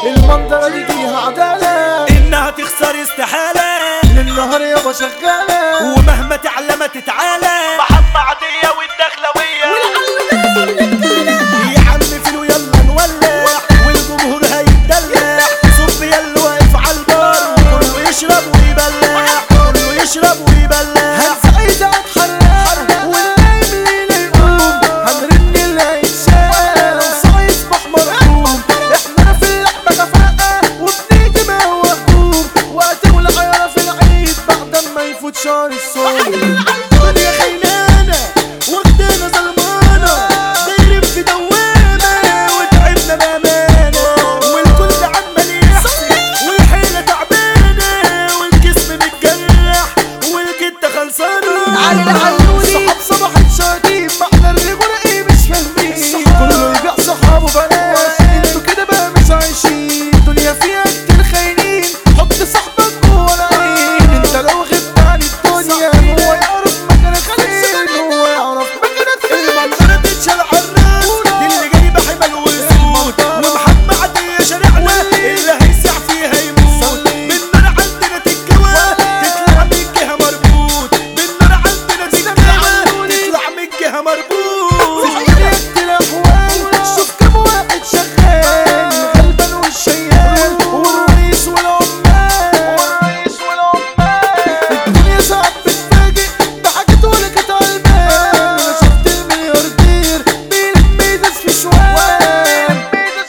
المنظرة دي فيها عدالة، انها تخسر استحالة، للنهار يابا شغالة، ومهما تعلى ما تتعالى. محمد عطية والدخلوية يا عم فيلو يلا نولع، والجمهور هيتدلع. صب يلا واقف عالبار، كله يشرب ويبلع، كله يشرب ويبلع. هنسعيد اتحرق والنايم ليلة يقوم، هنرن اللي هيتشال وصاع يصبح مرحوم. احنا في اللعبة كفاءة وبنيجي ما هو هجوم، وقت والعيارة في العيد بعد ما يفوت شهر الصوم. الدنيا خينانة واخدانا ظلمانة، دايرين في دوامة وتعبنا بأمانة، والكل عمال يحسن والحيلة تعبانة، والجسم متجرح والجدة خلصانة. علي العلولي صحاب صباح الشاطين، معنى الرجولة ايه مش فاهمين، كله يبيع صحابه بلاش، انتوا كده بقى مش عايشين. الدنيا فيها كتير خاينين، حط صاحبك جوه العين. انت لو غبت عن الدنيا هو يعرف مكانك فين، هو يعرف مكانك فين. المنظرة تتشال عالراس، دي اللي جايبة حمل وسود، ومحمد عطية شارعنا اللي هيسع فيها يموت. بالنار عندنا تتجوى تطلع من الجهة مربوط، بالنار عندنا تتجوى تطلع من الجهة مربوط. في حياتي الاحوال شوف كم واحد شغال، الغلبان والشيال والرئيس والعمال. الدنيا ساعات بتفاجئ بحاجات ولا كانت عالبال. انا شفت الملياردير بيلم يدس في شوال،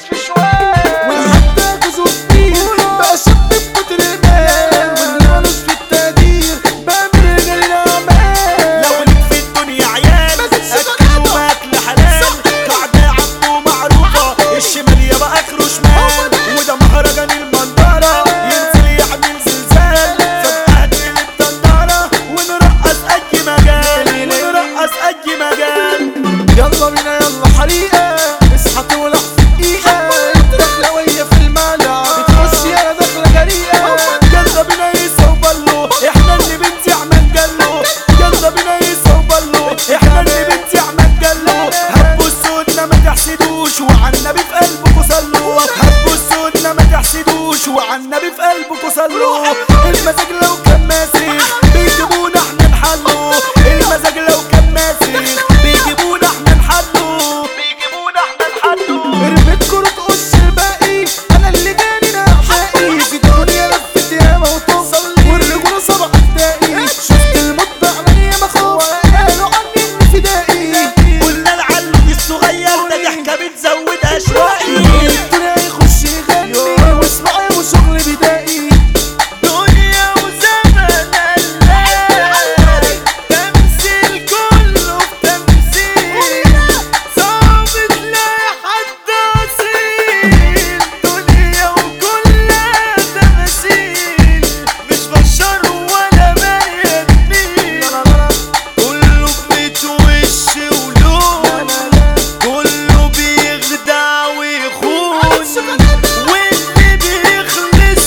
والحتى جوزه كبير بقى شاب بكتر المال، واللي مالوش في التقدير بقى من رجال الاعمال. لو ليك في الدنيا عيال اكل واكل حلال، قاعدة عمو معروفة الشمال يبقى اخره شمال، وده مهرجان المنظرة ينزل يعمل زلزال. فبقهدل الدندرة ونرقص اي مجال، ونرقص اي مجال. يلا بينا يلا حريقة، اصحى تولع في دقيقة، الدخلوية في الملعب بتخش يا دخلة جريئة. يلا بينا يسا وبلو احنا اللي بنتيع منجلو، يلا بينا يسا وبلو احنا اللي بنتيع منجلو. هتبصوا لنا ما تحسدوش وعالنبي في قلبكوا صلوا، هتبصوا لنا ما تحسدوش وعالنبي في قلبكوا صلوا. المزاج لو كان ماسخ بيجيبونا احنا نحلو، المزاج لو كان ماسخ بيجيبونا احنا نحلو، بيجيبونا احنا نحلو. ارميت كرة قص الباقي، انا اللي جاني نحقي في الدنيا لفت ياما وتوصل، والرجولة صبح الداقي. شفت الموت بعيني ياما خوف قالوا عني اني فدائي، قلنا العلو الصغير ده ضحكة بتزود اشواقي. الدنيا يخش يغني واسمعي وشغل بدائي. دنيا وزمن قلال تمثيل كله بتمثيل، صعب تلاقي حد اصيل. دنيا وكلها تماثيل، مش بشر ولا بني ادمين، كله بميت وش ولون، كله بيخدع ويخون، واللي بيخلص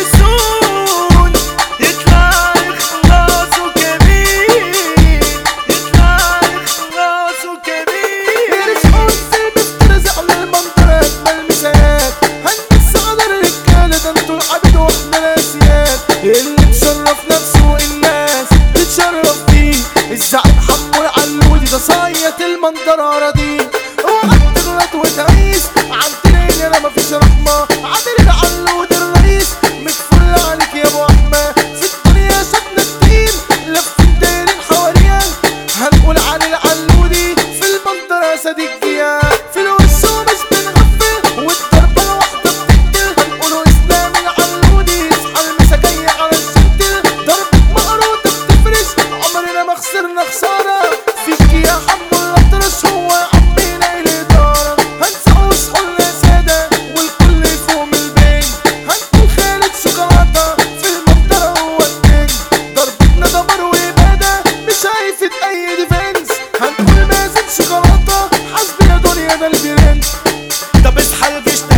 ويسون يطلع إخلاصه كمين، يطلع إخلاصه كمين. رزق بسترزق للمنطقة أجمل مسايات، هنبص على الرجالة ده انتوا العبيد واحنا الأسياد. اللي تشرف نفسه والناس تتشرف بيه، الزعيم حمو العلودي ده صيت المنظرة راضيه. اوعى تغلط وتعيش عالتاني انا مفيش رحمة، عامل العلودي الرئيس متفل عليك يا ابو احمد. في الدنيا شفنا الدين لفين دايرين حواليها، هنقول عن العلودي في المنظرة صديق فيها. في الوش ومش بنغفل والضربة الواحدة بتقتل، هنقولوا اسلام العلودي اصحى المساكية على الجنتل. ضربة مقروطة بتفرش عمرنا ما خسرنا خسارة، فيك يا حمو الأطرش هو عمينا الإدارة. هنسعوا صحوا سادة والكل يفوم البين، هنقول خالد شوكولاتة في المنطقة هو الكينج. ضربتنا دمر وإبادة مش هيفيد أي ديفنس، هنقول مازن شوكولاتة حسبي يا دنيا ده البرنس. طب اصحى الجيش